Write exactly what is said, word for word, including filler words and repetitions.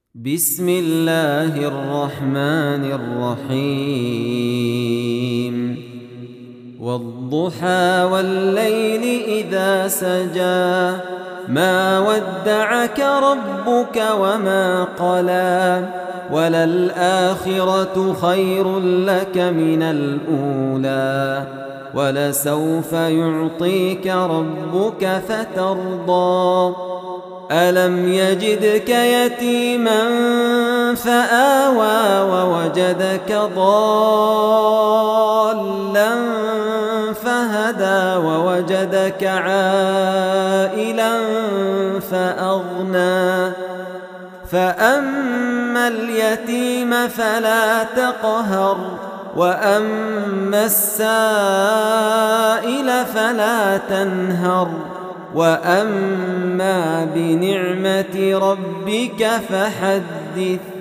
بسم الله الرحمن الرحيم والضحى والليل إذا سجى ما ودعك ربك وما قلى وللآخرة خير لك من الأولى ولسوف يعطيك ربك فترضى ألم يجدك يتيما فآوى ووجدك ضالا فهدى ووجدك عائلا فأغنى فأما اليتيم فلا تقهر وأما السائل فلا تنهر وأما بنعمة ربك فحدث.